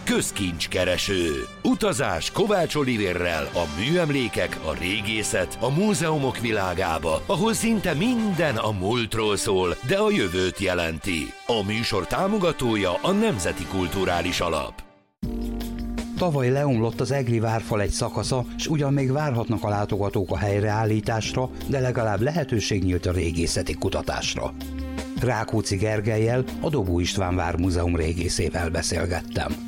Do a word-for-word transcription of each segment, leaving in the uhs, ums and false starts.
Közkincskereső. Utazás Kovács Olivérrel a műemlékek, a régészet, a múzeumok világába, ahol szinte minden a múltról szól, de a jövőt jelenti. A műsor támogatója a Nemzeti Kulturális Alap. Tavaly leomlott az egri várfal egy szakasza, s ugyan még várhatnak a látogatók a helyreállításra, de legalább lehetőség nyílt a régészeti kutatásra. Rákóczi Gergellyel, a Dobó István Vármúzeum régészével beszélgettem.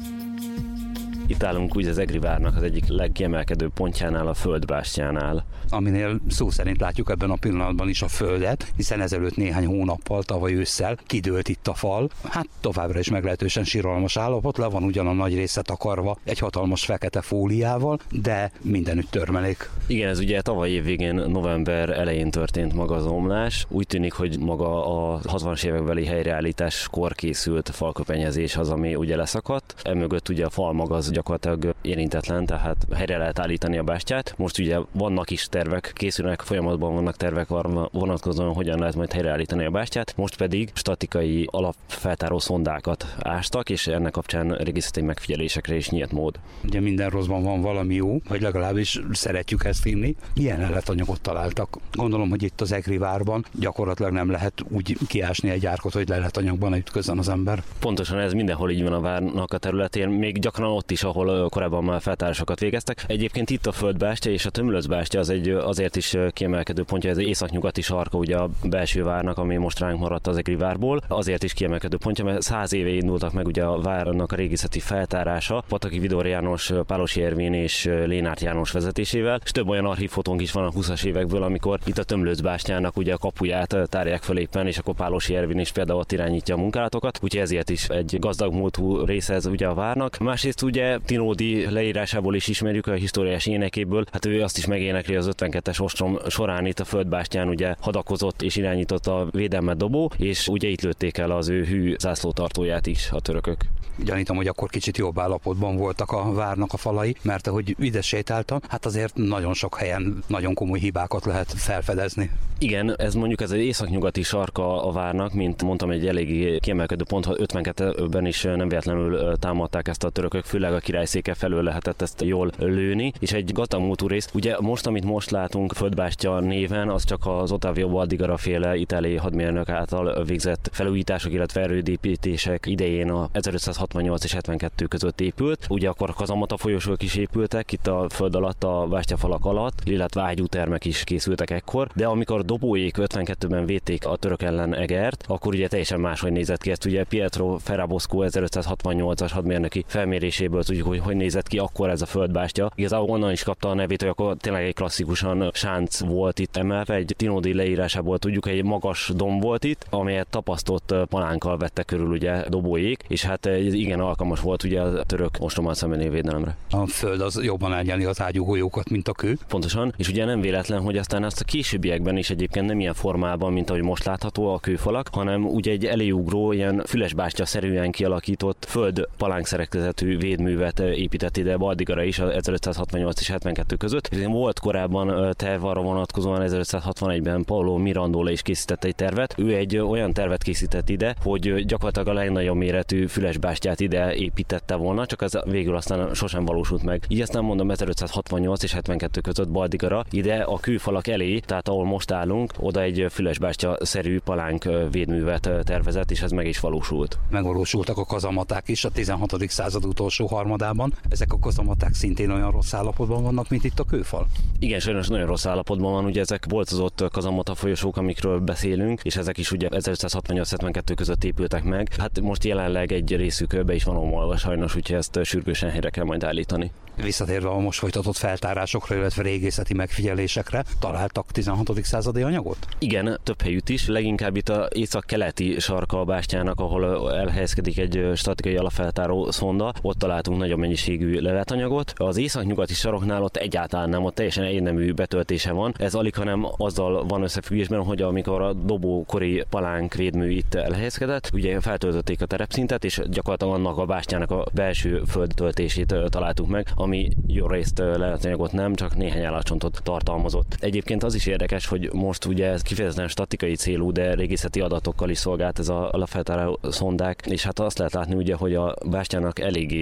Itt állunk úgy az egri várnak az egyik legkiemelkedő pontjánál, a földbástyjánál. Aminél szó szerint látjuk ebben a pillanatban is a földet, hiszen ezelőtt néhány hónappal, tavaly ősszel kidőlt itt a fal. Hát továbbra is meglehetősen siralmas állapot, le van ugyan a nagy része takarva egy hatalmas fekete fóliával, de mindenütt törmelék. Igen, ez ugye tavaly év végén, november elején történt maga az omlás. Úgy tűnik, hogy maga a hatvanas évekbeli helyreállításkor készült falköpenyezés az, ami ugye leszakadt. Emögött ugye a fal maga az gyakorlatilag érintetlen, tehát helyre lehet állítani a bástyát. Most ugye vannak is tervek, készülnek, folyamatban vannak tervek arra vonatkozóan, hogyan lehet majd helyreállítani a bástyát. Most pedig statikai alapfeltáró szondákat ástak, és ennek kapcsán régészeti megfigyelésekre is nyílt mód. Ugye minden rosszban van valami jó, vagy legalábbis szeretjük ezt hinni. Milyen leletanyagot találtak? Gondolom, hogy itt az egri várban gyakorlatilag nem lehet úgy kiásni egy árkot, hogy leletanyagban ütközön az ember. Pontosan ez mindenhol így van a várnak a területén, még gyakran ott is, ahol korábban már feltárásokat végeztek. Egyébként itt a földbástya és a tömlöcbástya az egy azért is kiemelkedő pontja, ez az északnyugati sarka ugye a belső várnak, ami most ránk maradt az egri várból. Azért is kiemelkedő pontja, mert száz éve indultak meg ugye a várnak a régészeti feltárása, Pataki Vidor János, Pálosi Ervin és Lénárt János vezetésével, és több olyan archívfotónk is van a húszas évekből, amikor itt a tömlöcbástyának ugye a kapuját tárják fel éppen, és akkor Pálosi Ervin is például ott irányítja a munkálatokat, úgyhogy ezért is egy gazdag múltú része ez ugye a várnak. Másrészt ugye Tinódi leírásából is ismerjük, a historiás énekéből, hát ő azt is megénekli az ötvenkettes ostrom során itt a földbástyán ugye hadakozott és irányította a védelmet Dobó, és ugye itt lőtték el az ő hű zászlótartóját is a törökök. Gyanítom, hogy akkor kicsit jobb állapotban voltak a várnak a falai, mert ahogy ide sétáltam, hát azért nagyon sok helyen nagyon komoly hibákat lehet felfedezni. Igen, ez mondjuk ez az északnyugati sarka a várnak, mint mondtam, egy eléggé kiemelkedő pont, ha ötvenkettőben is nem véletlenül támadták ezt a törökök, főleg a királyszéke felől lehetett ezt jól lőni, és egy gazdag múltú rész. Ugye most, amit most látunk földbástya néven, az csak az Ottavio Baldigara féle itáliai hadmérnök által végzett felújítások, illetve erődépítések idején a ezerötszázhatvannyolc és hetvenkettő között épült. Ugye akkor kazamata folyosók is épültek itt a föld alatt, a bástyafalak alatt, illetve ágyútermek is készültek ekkor, de amikor Dobóék ötvenkettőben védték a török ellen Egert, akkor ugye teljesen máshogy nézett ki. Ezt ugye Pietro Ferrabosco ezerötszázhatvannyolcas hadmérnöki felméréséből tudjuk, hogy hogy nézett ki akkor ez a földbástya. Igazából onnan is kapta a nevét, hogy akkor tényleg egy klasszikusan sánc volt itt emelve, egy Tinódi leírásából tudjuk, egy magas domb volt itt, amelyet tapasztott palánkkal vette körül ugye Dobóék, és hát igen alkalmas volt ugye a török ostrommal szembeni védelemre. A föld az jobban elnyeli az ágyúgolyókat, mint a kő. Pontosan, és ugye nem véletlen, hogy aztán azt a későbbiekben is egyébként nem ilyen formában, mint ahogy most látható a kőfalak, hanem ugye egy eléugró, ilyen fülesbástya-szerűen kialakított föld palánszerkezetű védművet épített ide Baldigara is ezerötszázhatvannyolc és hetvenkettő között. Volt korábban terv arra vonatkozóan, ezerötszázhatvanegyben Paolo Mirandola is készített egy tervet. Ő egy olyan tervet készített ide, hogy gyakorlatilag a legnagyobb méretű fülesbástyát ide építette volna, csak ez végül aztán sosem valósult meg. Így aztán mondom, ezerötszázhatvannyolc és hetvenkettő között Baldigara ide a kőfalak elé, tehát ahol most állunk, oda egy fülesbástya-szerű palánk védművet tervezett, és ez meg is valósult. Megvalósultak a kazamaták is a tizenhatodik század utolsó harmadában. Ezek a kazamaták szintén olyan rossz állapotban vannak, mint itt a kőfal? Igen, sajnos nagyon rossz állapotban van, ugye ezek boltozott kazamata folyosók, amikről beszélünk, és ezek is ugye ezerötszázhatvannyolc hetvenkettő között épültek meg. Hát most jelenleg egy részük be is van omolva sajnos, úgyhogy ezt sürgősen helyre kell majd állítani. Visszatérve a most folytatott feltárásokra, illetve régészeti megfigyelésekre, találtak tizenhatodik századi anyagot? Igen, több helyütt is, leginkább itt az észak-keleti sarka a bástyának, ahol elhelyezkedik egy statikai alapfeltáró szonda, ott találtunk nagyobb mennyiségű leletanyagot. Az észak-nyugati saroknál ott egyáltalán nem, ott teljesen egynemű betöltése van. Ez alig, hanem azzal van összefüggésben, hogy amikor a dobókori palánk védmű itt elhelyezkedett, ugye feltöltötték a terepszintet, és gyakorlatilag annak a bástyának a belső földtöltését találtuk meg, ami jó részt leletanyagot nem, csak néhány állatcsontot tartalmazott. Egyébként az is érdekes, hogy most ugye ez kifejezetten statikai célú, de régészeti adatokkal is szolgált ez a alapfeltáró szondák, és hát azt lehet látni ugye, hogy a bástyának eléggé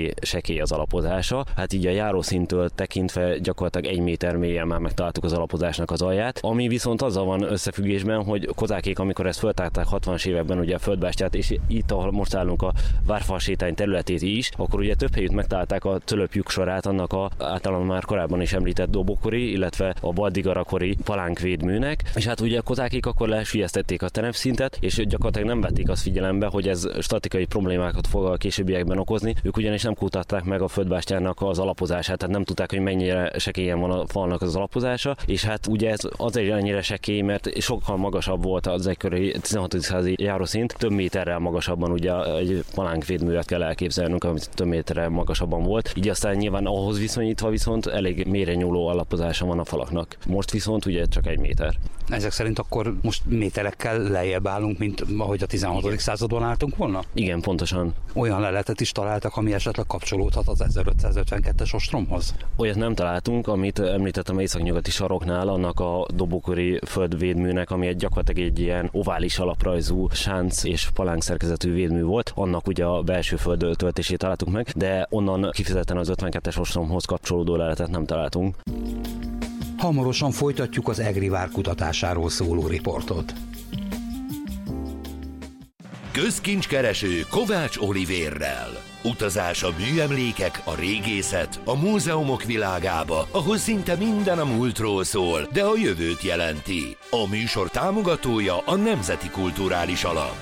csekély az alapozása. Hát így a járószintől tekintve gyakorlatilag egy méter mélyen már megtaláltuk az alapozásnak az alját, ami viszont azzal van összefüggésben, hogy kozákék, amikor ezt föltárták hatvanas években ugye a földbástyát, és itt, ahol most állunk a várfal sétány területét is, akkor ugye több helyütt megtalálták a cölöpjük sorát annak a általán már korábban is említett dobokori, illetve a baldigarakori palánkvédműnek, és hát ugye a kozákék akkor lesülyeztették a terepszintet, és gyakorlatilag nem vették azt figyelembe, hogy ez statikai problémákat fog a későbbiekben okozni. Ők ugyanis nem kutatták meg a földbástyának az alapozását, tehát nem tudták, hogy mennyire sekélyen van a falnak az alapozása, és hát ugye ez azért annyira sekély, mert sokkal magasabb volt az egykori tizenhatodik századi járószint, több méterrel magasabban, ugye egy palánkvédművet kell elképzelnünk, amit több méterrel magasabban volt. Így aztán nyilván ahhoz viszonyítva viszont elég mélyre nyúló alapozása van a falaknak. Most viszont ugye csak egy méter. Ezek szerint akkor most méterekkel lejjebb állunk, mint ahogy a tizenhatodik században álltunk volna? Igen, pontosan. Olyan leletet is találtak, ami esetleg kapcsolódhat az ezerötszázötvenkettes ostromhoz? Olyat nem találtunk, amit említettem északnyugati saroknál, annak a dobokori földvédműnek, ami egy gyakorlatilag egy ilyen ovális alaprajzú sánc és palánk szerkezetű védmű volt. Annak ugye a belső föld töltését találtuk meg, de onnan kifejezetten az ötvenkettes ostromhoz kapcsolódó leletet nem találtunk. Hamarosan folytatjuk az egri vár kutatásáról szóló riportot. Közkincskereső Kovács Olivérrel. Utazás a műemlékek, a régészet, a múzeumok világába, ahol szinte minden a múltról szól, de a jövőt jelenti. A műsor támogatója a Nemzeti Kulturális Alap.